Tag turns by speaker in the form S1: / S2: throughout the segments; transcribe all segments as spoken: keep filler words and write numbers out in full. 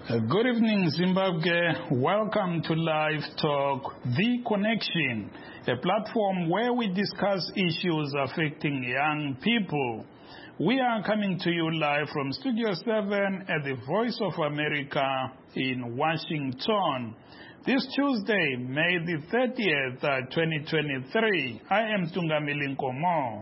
S1: Uh, Good evening, Zimbabwe. Welcome to Live Talk, The Connection, a platform where we discuss issues affecting young people. We are coming to you live from Studio seven at the Voice of America in Washington. This Tuesday, May the thirtieth, uh, twenty twenty-three, I am Tungamili Nkomo.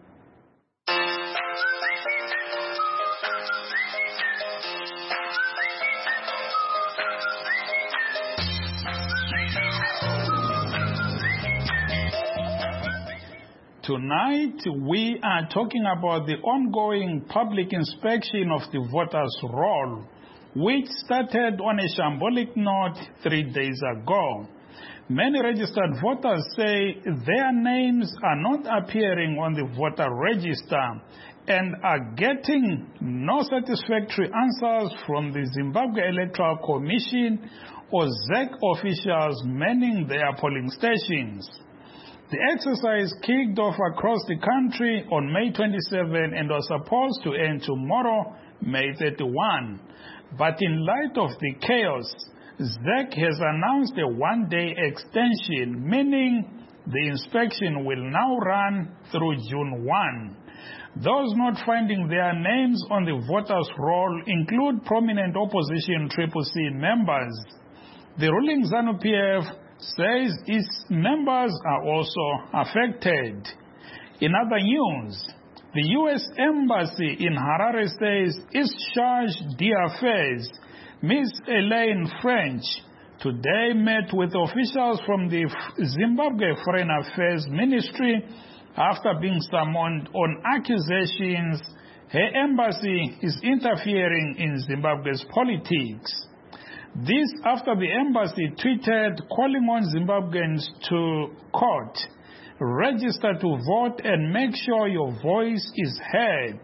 S1: Tonight, we are talking about the ongoing public inspection of the voters' roll, which started on a shambolic note three days ago. Many registered voters say their names are not appearing on the voter register and are getting no satisfactory answers from the Zimbabwe Electoral Commission or Z E C officials manning their polling stations. The exercise kicked off across the country on May twenty-seventh and was supposed to end tomorrow, May thirty-first. But in light of the chaos, Z E C has announced a one-day extension, meaning the inspection will now run through June first. Those not finding their names on the voters' roll include prominent opposition Triple C members. The ruling ZANU P F says its members are also affected. In other news, the U S Embassy in Harare says its charge d'affaires, Miz Elaine French, today met with officials from the Zimbabwe Foreign Affairs Ministry after being summoned on accusations her embassy is interfering in Zimbabwe's politics. This after the embassy tweeted calling on Zimbabweans to, quote, register to vote and make sure your voice is heard.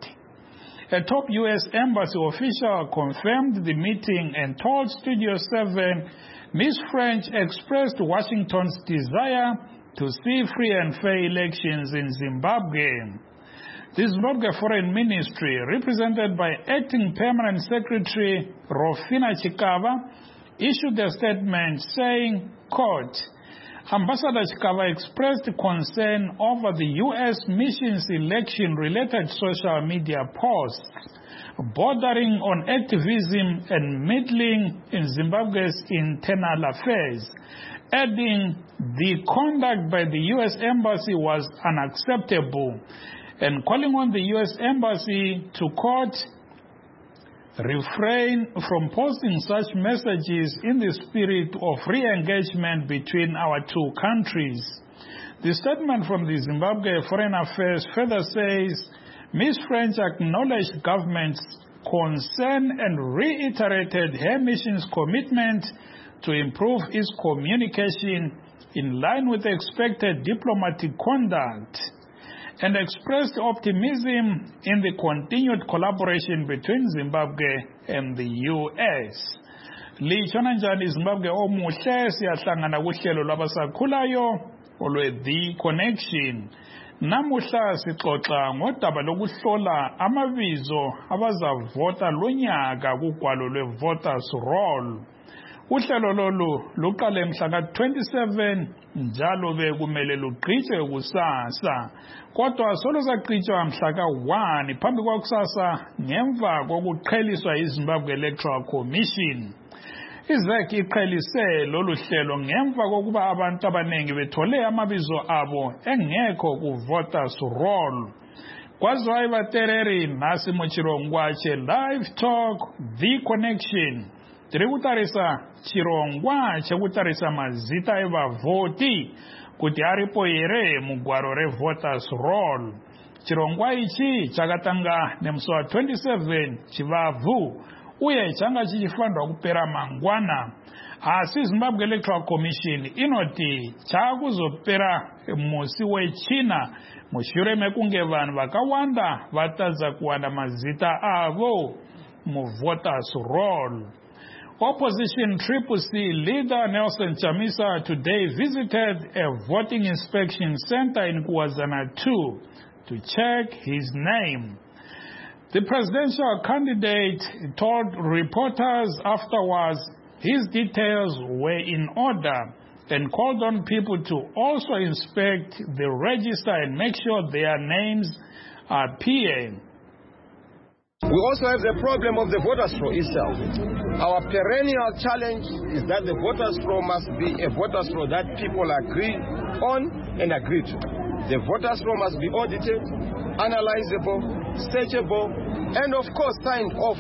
S1: A top U S embassy official confirmed the meeting and told Studio seven Miz French expressed Washington's desire to see free and fair elections in Zimbabwe. The Zimbabwe Foreign Ministry, represented by Acting Permanent Secretary Rofina Chikava, issued a statement saying, quote, Ambassador Chikava expressed concern over the U S mission's election-related social media posts, bordering on activism and meddling in Zimbabwe's internal affairs, adding the conduct by the U S Embassy was unacceptable, and calling on the U S Embassy to, quote, refrain from posting such messages in the spirit of re-engagement between our two countries. The statement from the Zimbabwe Foreign Affairs further says, Miz French acknowledged government's concern and reiterated her mission's commitment to improve its communication in line with expected diplomatic conduct, and expressed optimism in the continued collaboration between Zimbabwe and the U S. Litshona njani Zimbabwe omuhle, siyahlangana kuhlelo lwabasakhulayo olwe The Connection. Namuhla sixoxa ngodaba lokuhlola amabizo abazavota lonyaka kugwalo lwe-voters roll. Uhlelo lolu luqale mhla twenty-seven njalo bekumele lugqitshwe kusasa, kodwa solo zagqitshwa mhla one phambi kwakusasa ngemva kokuqheliswa iZimbabwe Electoral Commission. I-Z E C iqhelise lolu hlelo ngemva kokuba abantu abaningi bethole amabizo abo engekho ku-voters roll. Kwaziwa ibatereri nasi muchirongwache Live Talk, The Connection. Tiri kutarisa chirongwa chekutarisa mazita evavoti kuti aripo here mugwaro re-voters roll. Chirongwa ichi chakatanga nemusi wa twenty-seven Chivabvu uye changa chichifandwa kupera mangwana. Asi Zimbabwe Electoral Commission inoti chakuzopera musi wechina mushure mekunge vanhu vakawanda vatadza kuwana mazita avo mu-voters roll. Opposition Triple C leader Nelson Chamisa today visited a voting inspection center in Kwazana two to check his name. The presidential candidate told reporters afterwards his details were in order and called on people to also inspect the register and make sure their names appear.
S2: We also have the problem of the voters' roll itself. Our perennial challenge is that the voters' roll must be a voters' roll that people agree on and agree to. The voters' roll must be audited, analyzable, searchable, and of course signed off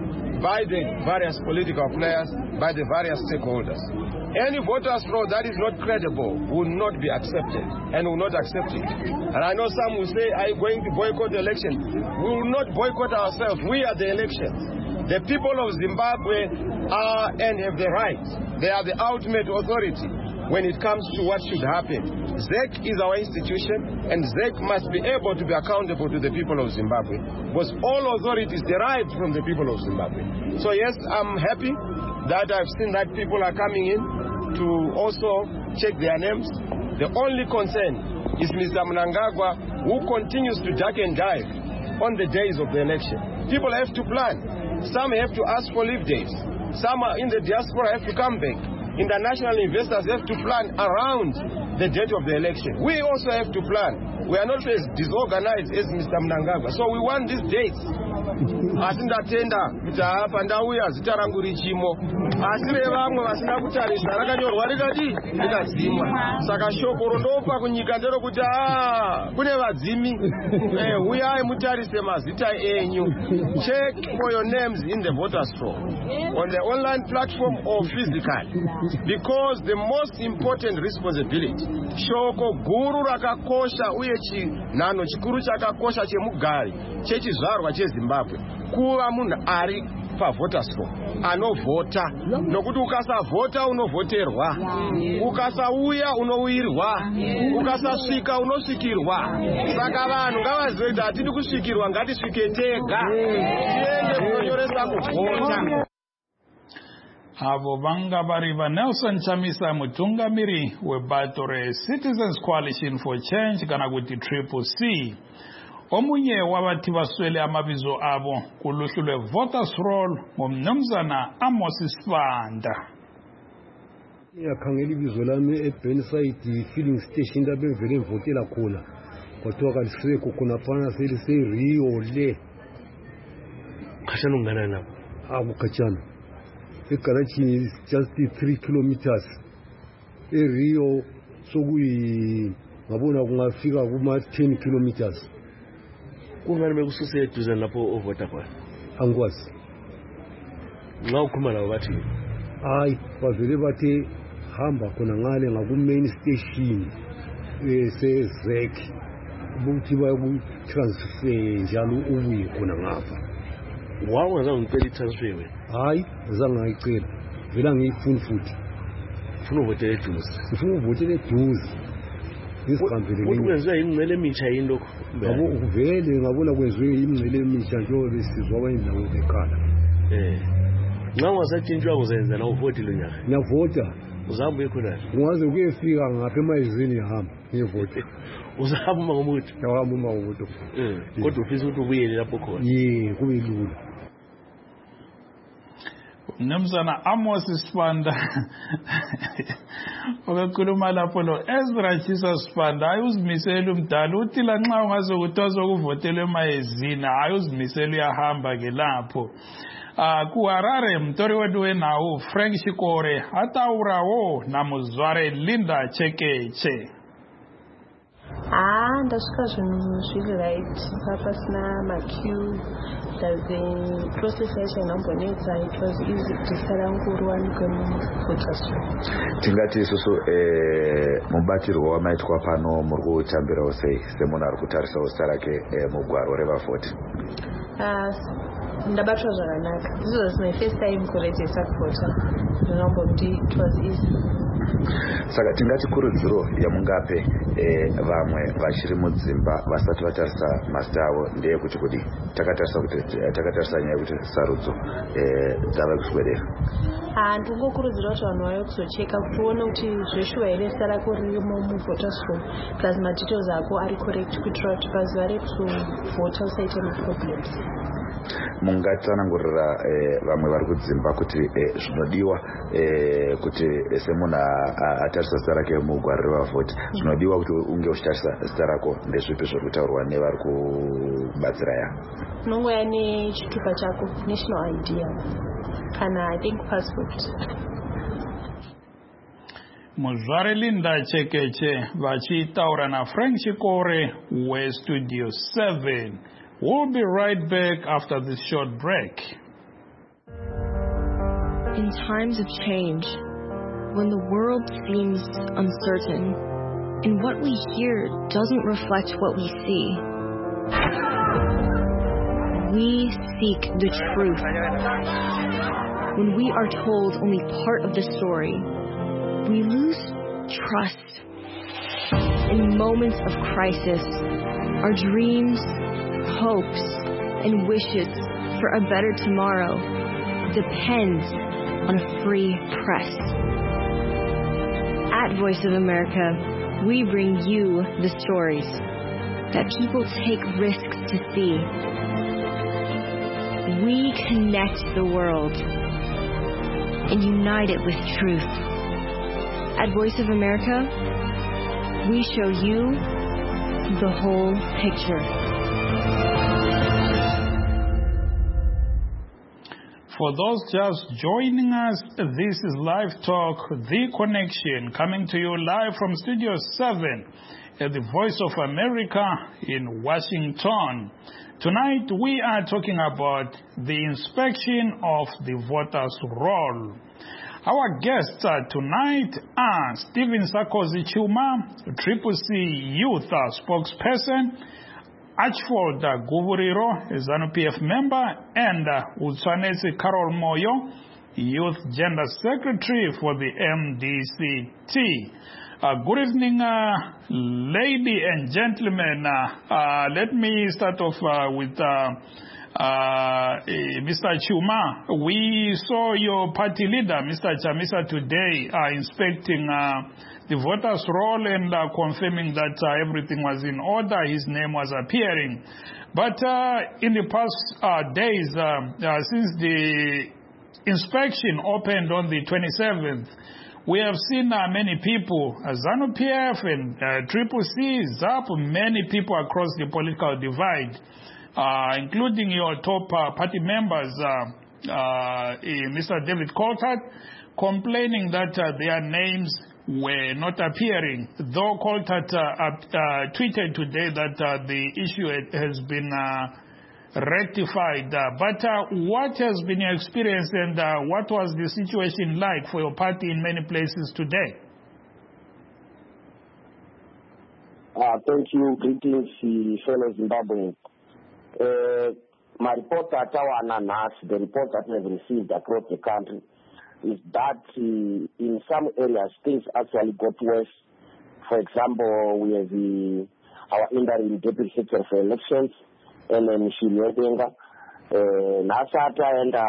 S2: by the various political players, by the various stakeholders. Any voters' roll that is not credible will not be accepted and will not accept it. And I know some will say, are you going to boycott the election? We will not boycott ourselves. We are the elections. The people of Zimbabwe are and have the right. They are the ultimate authority when it comes to what should happen. Z E C is our institution, and Z E C must be able to be accountable to the people of Zimbabwe, because all authority is derived from the people of Zimbabwe. So yes, I'm happy that I've seen that people are coming in to also check their names. The only concern is Mister Mnangagwa, who continues to duck and dive on the days of the election. People have to plan. Some have to ask for leave days. Some are in the diaspora have to come back. International investors have to plan around the date of the election. We also have to plan. We are not as disorganized as Mister Mnangagwa. So we want these dates. Asindatenda kuti apa ndauya zita rangu richimo asi vevamwe vasina kutarisa rakanyorwa rikati rikadzimwa saka shoko rondopa kunyika nderokuti a kune vadzimi uyai mutarise mazita enyu. Check for your names in the voters roll on the online platform or physically, because the most important responsibility, shoko guru rakakosha uye chinhano chikuru chakakosha chemugari chechizvarwa cheZimbabwe kuva munhu ari pavoters roll anovhota, nokuti ukasavhota unovhoterwa, ukasauya unouirwa, ukasasvika unosvikirwa. Saka vanhu ngavazive kuti hatidi kusvikirwa, ngatisvike tega tiende kunonyoresa kuvhota.
S1: Avo vanga vari vaNelson Chamisa, mutungamiri webato reCitizens Coalition for Change kana kuti Triple C. Omunye wabati vaswele amabizo abo kuluhlu lwe-voters roll ngumnumzana Amos Sibanda.
S3: Yakhangela ibizo lami eBurnside filling station lapho evele ngivotela khona. Kwathiwa kalisekho khona phana seliseRio le. Khashana ungana nabo. Akukhatshana. eGarachini is just three kilometers. eRio sokuyi ngabona kungafika kuma ten kilometers.
S4: Kungani bekususe eduze lapho ovota khona?
S3: Angikwazi.
S4: Nga ukhuluma labo bathi
S3: hayi bavele bathi hamba khona ngale ngaku main station ese Z E C ukuthi bayaku transfer njalo ubuye khona ngapha.
S4: Wawenza ngicela i-transfer we?
S3: Hayi azange ngayicela, vela ngiyifuna futhi.
S4: Ufuna uvotela eduze?
S3: Ufuna uvotela eduze. Isiqambele
S4: nini? Kwenziwa ingcele emisha yini lokho?
S3: Ngabo uvele ngabona kwenziwe ingcele emisha njengoba besizwa abayindawo bekhala.
S4: Eh. Nxa ungasatshintshwa kuzenza la uvoti lo nyaka?
S3: Ngiyavota.
S4: Uzahamba uye khona?
S3: Ungaze kuyefika ngapha emayizini ngihamba ngiyevota.
S4: Uzahamba uma ngomuthi?
S3: Ngihamba uma ngomuthi.
S4: Eh. Kodwa ufisa ukuthi ubuyele lapho khona?
S3: Yeh, kube lula.
S1: Mnumzana Amos Sibanda okakhuluma lapho lo Ezra Chisa Sibanda ayuzimisela umdala uthi la nxa ungaze kuthoza ukuvotela emayezini ayuzimisela uyahamba ke lapho. Ah ku Harare mtori wetu wenawo Frank Shikore ataurawo na muzware Linda Chekeche.
S5: Ah, ndasvika zvinhu zviri right papasina maqueue. The process yacho inambonetsa, it was easy kusara ngurwa nikwemuvotaso.
S6: Tingati isusu eh mubatirwa wamaitwa pano muri kutambirawo sei semunhu ari kutarisawo zita rake mugwaro revavhoti?
S5: Ah, ndabatwa zvakanaka. This was my first time kurejista kuvhota. Ndinomboti it was easy.
S6: Saka tingati kurudziro yamungape eh vamwe vachiri mudzimba vasati vatarisa mazita avo ndeyekuti kudi takatarisa kuti takatarisa nyaya kuti sarudzo eh dzava kuswedera.
S5: Ah, ndingokurudzira kuti vanhu vauye kuzocheka kuona kuti zveshuwa here zita rako ririmo muvoters roll plus madetails ako ari correct kuitira kuti pazuva rekuzovhota usaite maproblems.
S6: mungatsanangurira vamwe vari kudzimba kuti zvinodiwa kuti semunhu atarisa zita rake mugwaro revavhoti zvinodiwa kuti unge uchitarisa zita rako ndezvipi zviri kutaurwa nevari kubatsira ya
S5: unongouya nechitupa chako national I D kana I think passport.
S1: Muzvare Linda Chekeche vachitaura naFrank Chikore weStudio seven. We'll be right back after this short break.
S7: In times of change, when the world seems uncertain and what we hear doesn't reflect what we see, we seek the truth. When we are told only part of the story, we lose trust. In moments of crisis, our dreams, hopes, and wishes for a better tomorrow depends on a free press. At Voice of America, we bring you the stories that people take risks to see. We connect the world and unite it with truth. At Voice of America, we show you the whole picture.
S1: For those just joining us, this is Live Talk, The Connection, coming to you live from Studio seven at the Voice of America in Washington. Tonight, we are talking about the inspection of the voters' roll. Our guests uh, tonight are Stephen Sarkozy Chuma, Triple C Youth uh, spokesperson, Archford uh, Guvuriro, ZANU P F member, and uh, Utsanesi Carol Moyo, Youth Gender Secretary for the M D C T. Uh, good evening, uh, ladies and gentlemen. Uh, uh, let me start off uh, with uh, uh, Mister Chuma. We saw your party leader, Mister Chamisa, today uh, inspecting uh, the voters' roll and uh, confirming that uh, everything was in order. His name was appearing. But uh, in the past uh, days, uh, uh, since the inspection opened on the twenty-seventh, we have seen uh, many people, uh, ZANU P F and uh, Triple C, Z A P, many people across the political divide, uh, including your top uh, party members, uh, uh, Mister David Coltart, complaining that uh, their names were not appearing. Though Coltart uh, uh, tweeted today that uh, the issue has been uh, rectified. Uh, but uh, what has been your experience and uh, what was the situation like for your party in many places today?
S8: Uh, thank you. Greetings, fellow Zimbabweans. Uh, my report that I the report that we have received across the country, is that uh, in some areas things actually got worse. For example, we have the, our interim deputy secretary for elections, and then Mshiliodenga, Nasata and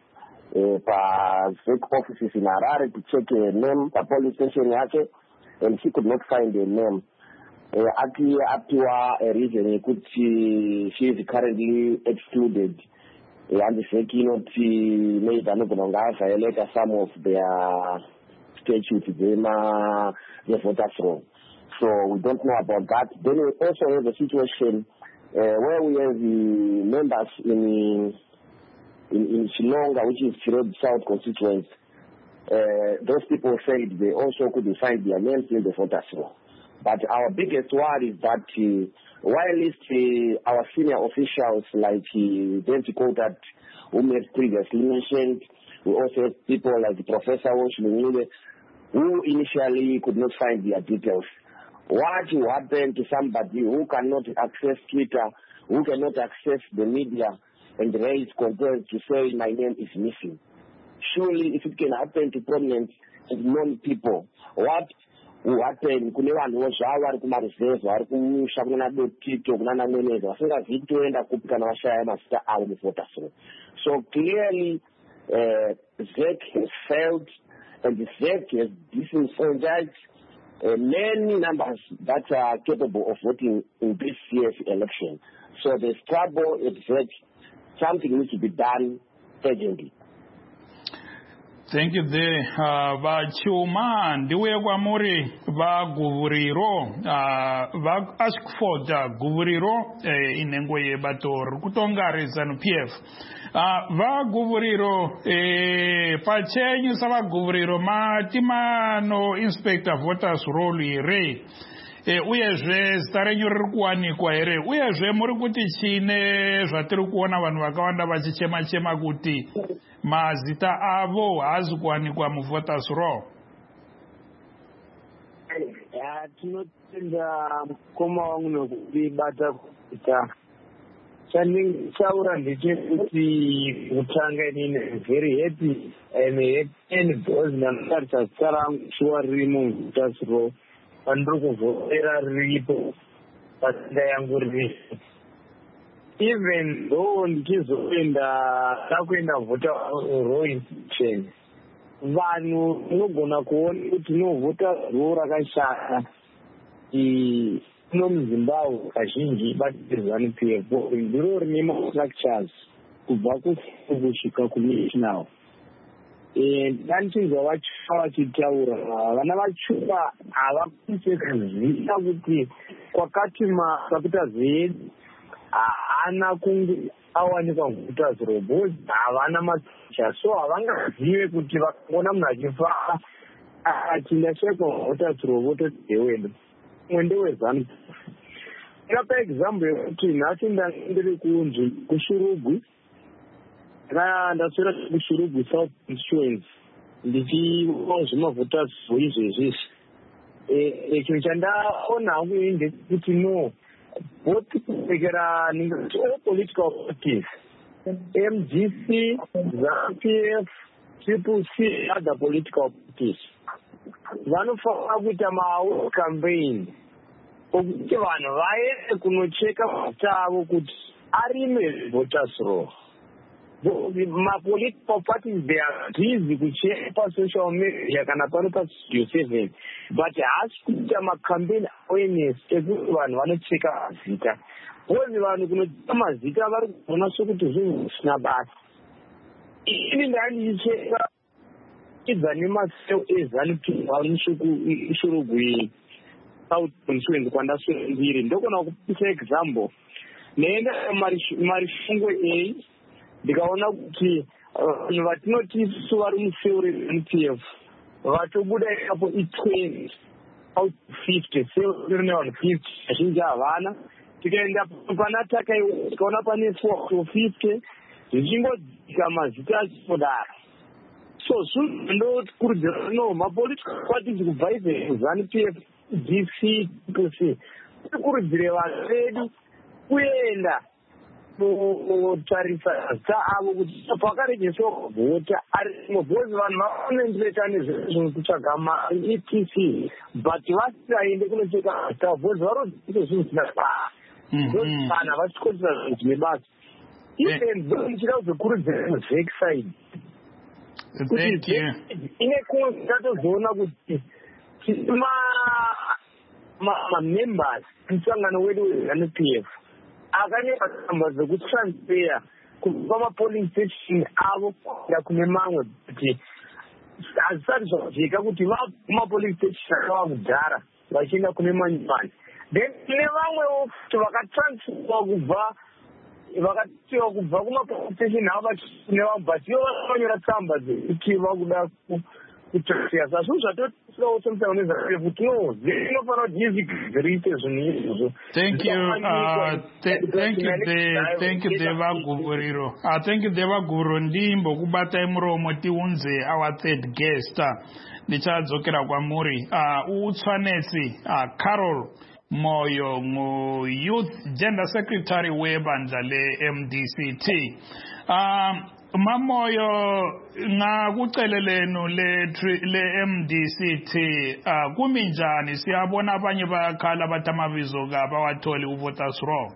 S8: uh, offices in Harare to check a name, the police station yake, and she could not find a name. Aki Aptua, a reason could she, she is currently excluded. And the Sekino made Anogonanga violate some of their statutes, the voters' roll. So we don't know about that. Then we also have a situation uh, where we have the members in in, in Shillonga, which is Chirobi South constituency. Uh, those people said they also couldn't find their names in the voters' roll. But our biggest worry is that uh, while uh, our senior officials like uh, David Coltart, whom we have previously mentioned, we also have people like Professor Woshimile, who initially could not find their details. What will happen to somebody who cannot access Twitter, who cannot access the media and raise concerns to say my name is missing? Surely if it can happen to prominent and known people, what will happen kune vanhu vozvavo vari kumareserve vari kumusha kuna dotito kuna namweneza vasingazivi kutoenda kupi kana vashaya mazita avo muvoters roll. So clearly uh, Z E C has failed and the Z E C has disenfranchised uh, many numbers that are capable of voting in this year's election. So there's trouble at Z E C. something needs to be done urgently.
S1: Thank you there. Uh, Vachuma ndiwe kwamuri va guvuriro uh, va askfoda guvuriro eh, inengo ye bator kutongari zanu P F. Uh, va guvuriro eh, pachenyi sa va guvuriro matima no inspector voters role ire. E uyezve zita renyu riri kuwanikwa here uyezve muri kuti chine zvatiri kuona vanhu vakawanda vachichema chema kuti mazita avo haazi kuwanikwa muvoters roll.
S9: Tinotenda mukoma wangu nokubata kuita chandingaura ndechekuti kutanga inini very happy and happy because ndanotarisa zita rangu shuwa riri muvoters roll pandiri kuvhotera riripo patenda yangu riri. Even though ndichizoenda takuenda vhota roll institution vanhu unogona kuona kuti novhota roll rakashata ino muzimbabwe kazhinji batirwa ZANU-P F ndiro rine mastructures kubva kusvika kunational. Ndanichinzwa vachupa vachitaura vana vachupa havakwanise kuziva kuti kwakati makapitazi edu haana kunge awanikwa voters roll because havana maticha, so havangazive kuti vakaona munhu achifara achindashekwa voters roll vototi ndewendo umwe ndeweZANU-P F. Ndingapa example yekuti nhasi ndandiri kushurugwi ndaswera kushurugwi South Constituency ndichiona zvemavhoters roll izvezvizvi. Chinhu chandaona hangu ndekuti no both kupekera all political parties M D C, ZANU-P F, Triple C, other political parties vanofanira kuita ma campaign okuti vanhu vaende kunocheka mazita avo kuti arime voters roll. Ma-political parties, they are busy kucheka pa-social media kana pano pa-studio seven, but haasi kuita ma-campaign awareness ekuti vanhu vanocheka mazita. Bozi vanhu kunocheka mazita vari kuona sokuti zvinhu zvisina basa. Ini ndandicheka idza nemaseo eZANU-P F vari mushurugwi South Constituency kwandaswera ndiri. Ndokona kupisa example neenda marifungo A ndikaona kuti vanhu vatinoti isusu vari museo reZANU-P F vatobuda ipapo i-twenty out of fifty, seo rine vanhu fifty azhinji havana. Tikaenda pana takaiwa tikaona pane four out of fifty zvichingodzika mazita achipodara. So zvinhu ndokurudzira no ma-political parties kubva izve ZANU-P F, D C, Triple C tikurudzire vanhu vedu kuenda kutarisa zita avo kuti pakarejeswa vhota arimo because vanhu vakonendireta nezvezvinhu kutsvaga mari E T C but vasisaende kunocheka zita because varodzite zvinhu zvisina basa kana vachikodzera zvinhu zvine basa. Even though ndichida kuzokurudzira muvekside kuti ine kumwe ndatozoona kuti ma-members msangano wedu weZANU-P F akanyepa tsamba dzekutransfer kubva ma-polling station avo kuenda kune mamwe kuti hazvisati zvajeka kuti vama-polling station akava kudhara vachienda kune manyumbani. Then kune vamwewo kuti vakatransferwa kubva vakatiwa kubva kuma-polling station avo vachikune vamwe but ivo vakanyora tsamba dzekuti vakuda kutransfer. Saka zvinhu zvatotisiwawo semusangano neZANU-P F kuti no zvinofanira kuti izvizirise zvinhu izvozvo.
S1: Thank you. Uh, th thank you, the, thank you, Deva Guvuriro. Uh, thank you, Deva Guvuriro. Ndimbo kubata muromo tiunze our third guest. Ndichadzokera kwamuri. Uh, utsvanetsi uh, Carol Moyo mu Youth Gender Secretary webandla le-M D C T. Um, Mamoyo ngakucelelenu le-M D C T uh, kuminjani siyabona abanye bayakhala bathi amabizo kabo awatholi uvoters roll.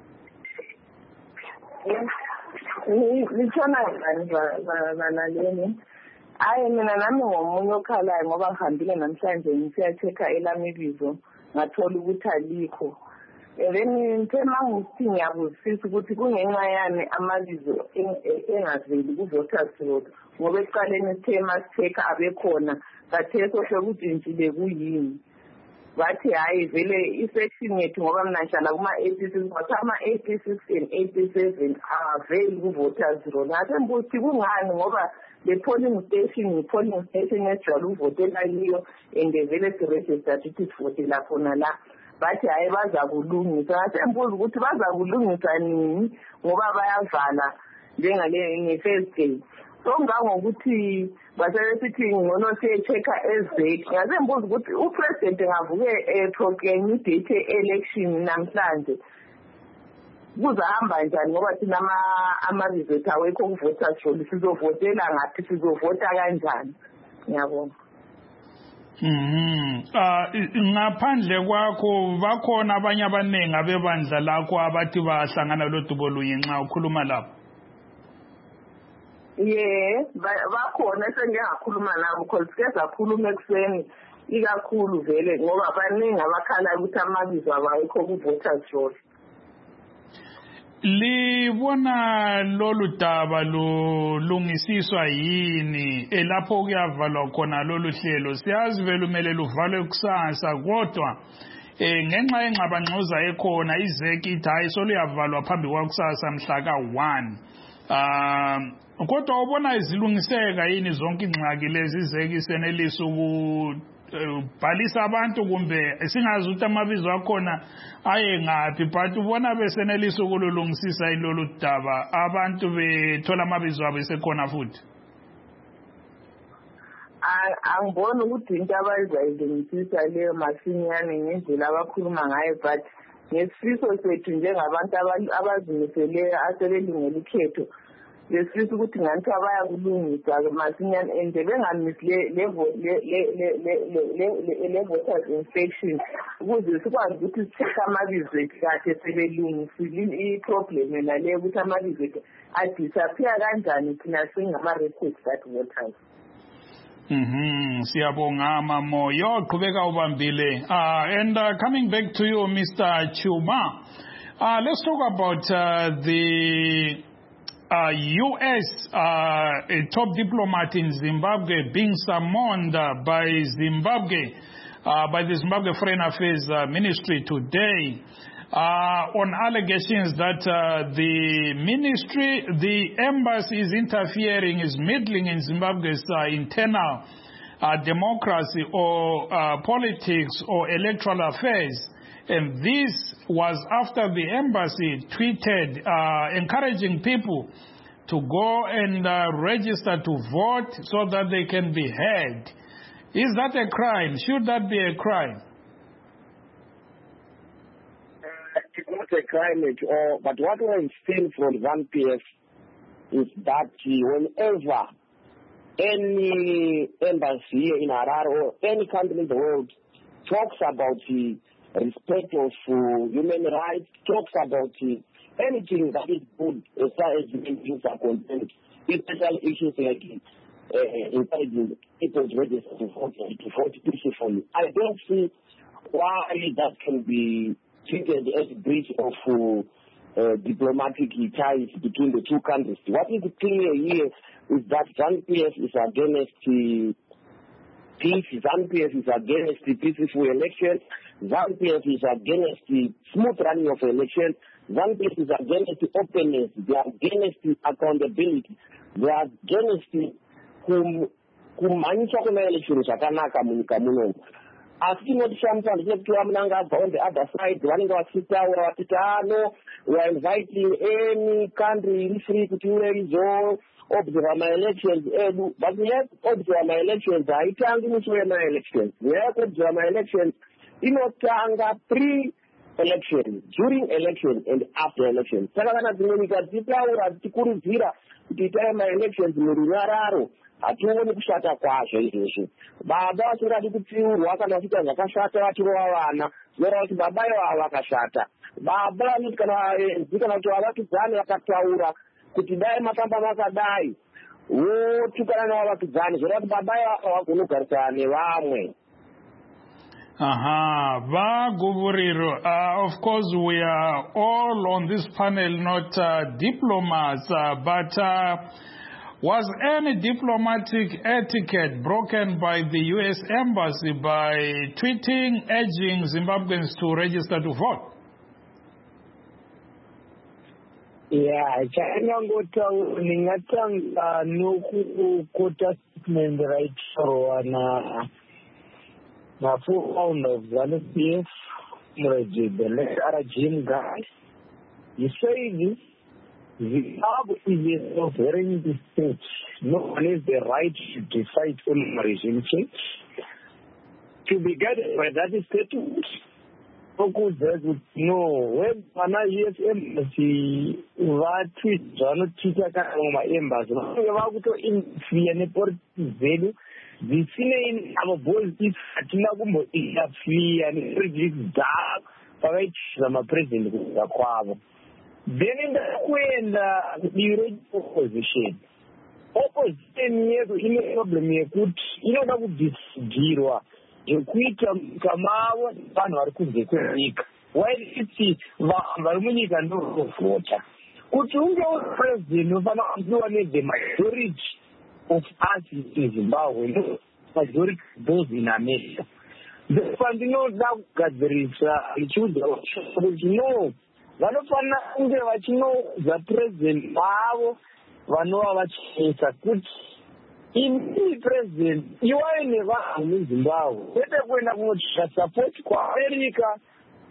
S10: Litshona njani balaleli? Hayi mina nami ngomunye okhalayo ngoba ngihambile namhlanje ngisiya-check-a elami ibizo ngathola ukuthi alikho. then ngithema ngokuthi ngiyabuzisisa ukuthi kungenxa yani amabizo engaveli ku-voters roll ngoba ekuqaleni ithema sitheka abekhona kathesi ohle kujintshile kuyini bathi hhayi vele i-section yethu ngoba mina ngihlala kuma-eighty-six bathi ama-eighty-six and eighty-seven aveli ku-voters roll ngase mbuthi kungani ngoba le polling station yi-polling station esijwayele ukuvotela kiyo and vele siregistered ukuthi sivotela khona la bathi hhayi baza kulungisa ngase mbuza ukuthi baza kulungisa nini ngoba bayavala njengale nge-first day so ngangokuthi basebesithi ngcono siye-check-a ezek ngase mbuza ukuthi upresident engavuke eproclaim idate e-election namhlanje kuzahamba njani ngoba thina amabizo ethu awekho ku-voters roll sizovotela ngaphi sizovota kanjani ngiyabona.
S1: Mhm. Ah ngaphandle kwakho bakhona abanye abaningi abebandla lakho abathi bahlangana lodubo lunye nxa ukhuluma lapho.
S10: Yeah, bakhona esengiyakhuluma nabo because ke sakhuluma ekuseni ikakhulu vele ngoba baningi abakhala ukuthi amabizo abawekho ku-voters roll.
S1: Libona lolu daba lulungisiswa yini elapho kuyavalwa khona lolu hlelo siyazi vele umele luvalwe kusasa kodwa eh ngenxa yengxabangxoza ekhona izeki ithi hayi soluyavalwa phambi kwakusasa mhla ka one ah kodwa ubona izilungiseka yini zonke ingxaki lezi izeki senelisa ukubhalisa abantu kumbe singazi ukuthi amabizo akhona aye ngaphi but ubona besenelisa ukulungisisa ilolu daba abantu bethola amabizo abo esekhona futhi.
S10: Angiboni ukuthi into abayizayilungisisa leyo masinyane ngendlela abakhuluma ngayo but ngesifiso sethu njengabantu abazimiseleyo asebelungela ukhetho lesifisa ukuthi ngathi abayakulungisa masinyane and bengamisi le voters inspection ukuze sikwazi ukuthi sithekhe amabizo ethu kahle sebelungisile i-problem yona leyo ukuthi amabizo ethu adisappear kanjani thina singama-registered voters.
S1: Mhm, siyabonga mamo yo qhubeka ubambile. Uh, and uh, coming back to you, Mister Chuma, uh, let's talk about uh, the uh, U S uh, a top diplomat in Zimbabwe being summoned uh, by Zimbabwe, uh, by the Zimbabwe Foreign Affairs uh, Ministry today. Uh, on allegations that uh, the ministry, the embassy is interfering, is meddling in Zimbabwe's uh, internal uh, democracy or uh, politics or electoral affairs. And this was after the embassy tweeted uh, encouraging people to go and uh, register to vote so that they can be heard. Is that a crime? Should that be a crime?
S8: It's not a crime at all, but what we've seen from ZANU-P F is that whenever any embassy in Harare or any country in the world talks about the respect of uh, human rights, talks about uh, anything that is good as far as human rights are concerned, especially issues like uh, encouraging people to register to vote, to vote peacefully, I don't see why that can be treated as a breach of uh, uh, diplomatic ties between the two countries. What is clear here is that ZANU-P F is against uh, peace, ZANU-P F is against the peaceful election, ZANU-P F is against the smooth running of election, ZANU-P F is against the openness, they are against the accountability, they are against the kumanyiswa kwema-election zvakanaka munyika munomu. Asi tinotishambisa ndichekutiva munanga abva on the other side vanenge vachitaura vachiti ano we are inviting any country iri free kuti iwe izoobserva ma-elections edu, but nyaya yekuobserva ma-elections haitangi musi wema-elections. Nyaya yekuobserva ma-elections inotanga pre-election, during election and after election. Saka kana dzimwe nyika dzichitaura dzichikurudzira kuti itai ma-elections murunyararo, hationi kushata kwazvo izvozvo. Baba vasingadi kutsiurwa kana vachiita zvakashata vachirova vana, zvinoreva kuti baba ivava vakashata. Baba vanoti kana vaenzi kana kuti vavakidzani vakataura kuti dai mafamba makadai votukana navavakidzani, zvinoreva kuti baba ivava vagona kugarisana nevamwe.
S1: Aha, Baguvuriro. Uh, of course, we are all on this panel not uh, diplomats, uh, but uh, was any diplomatic etiquette broken by the U S Embassy by tweeting, urging Zimbabweans to register to vote?
S9: Yeah, changangotaura ndingatanga nokukota statement right for na na full founder of ZANU P F, Muraji, the late Arajim guy. You say this, Zimbabwe is a sovereign state. No one has the right to decide on regime change. To be guided by that statement, focus that no, when an U S embassy va tweet, ZANU Twitter kama embassy, va kuto influence ne porti the same our boys is Atinagumbo is a free and pretty dark for each summer president of Quavo. Then in the when the opposition, opposition years in a problem, you could, you know, that would be zero. You quit Kamawa, Panor could be quick. Why did you see Varmuni can do water? Could you go president of the majority of us in Zimbabwe, majority those in America. The funding of that there is a children, no. One of us know the president, Mao, one of us is a good in the president. You are never in Zimbabwe. Better when I want to support America,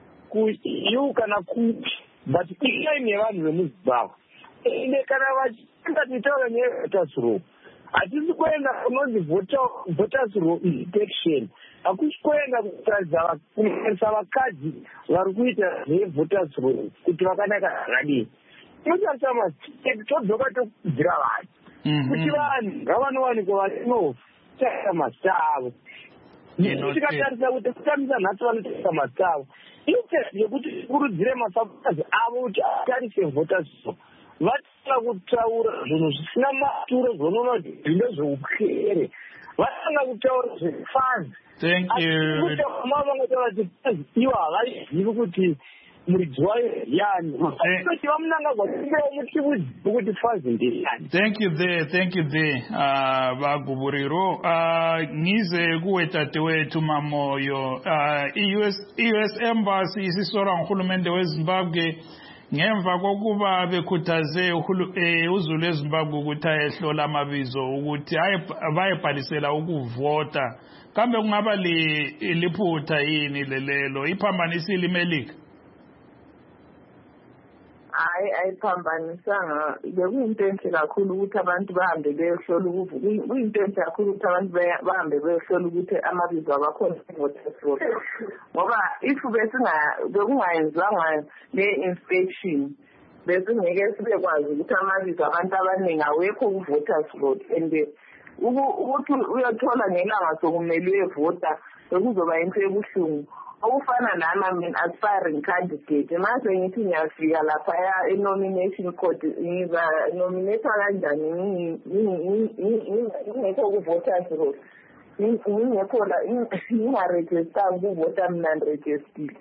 S9: you can cook, but if I never remove Zimbabwe. In the Canada, that we tell them, I just go and not the voter voters election. I could go and voters our cards were with the voters room. It was ready. You just take to the voter drive. Which one? Ravan go no. Check them as style. You got that with the sons and natural style. You could dream of I would carry voters. What I would tell you,
S1: thank you.
S9: You are right. You could
S1: Thank you there, thank you there, Baguvuriro. Nize kuwetatewe tumamoyo. U S Embassy isisora ngurhulumente weZimbabwe ngemva kokuba bekhuthaze uzulu eZimbabwe ukuthi ayehlola amabizo ukuthi bayebhalisela ukuvota. Kambe kungaba liphutha yini lelelo? Iphambanisile iMelika?
S10: Hayi ayiphambanisanga. Bekuyinto enhle kakhulu ukuthi abantu bahambe beyohlola ukuvuka. Kuyinto enhle kakhulu ukuthi abantu bahambe beyohlola ukuthi amabizo abakhona e-voters roll. Ngoba if besinga bekungayenzwanga le-inspection besingeke sibekwazi ukuthi amabizo abantu abaningi awekho ku-voters roll. And ukuthi uyothola ngelanga sokumele uyevota bekuzoba into ebuhlungu. Okufana nami mina aspiring candidate mase ngithi ngiyafika lapha ya nomination code ngiza nominate kanjani ngingekho ku voters roll ngingekho la ngingaregister ukuvota mina register.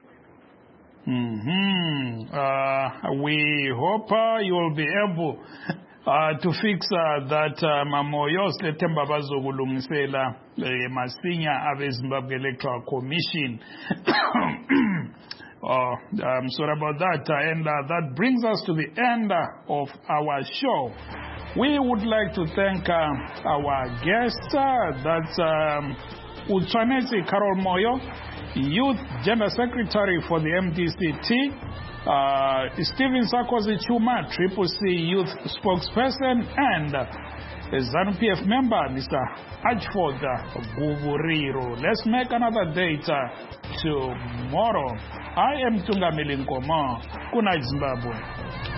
S1: Mhm. Uh we hope uh, you will be able Uh, to fix uh, that uh, mamoyo Themba bazokulungisela masinya abe Zimbabwe Electoral Commission. Oh, I'm sorry about that, uh, and uh, that brings us to the end uh, of our show. We would like to thank uh, our guest, uh, that's um, Utsanesi Carol Moyo, Youth Gender Secretary for the M D C T. Uh, Stephen Sarkozy Chuma, Triple C Youth Spokesperson, and uh, ZANU P F member, Mister Ashford Guvuriro. Let's make another date uh, tomorrow. I am Tungamili Nkoma. Good night, Zimbabwe.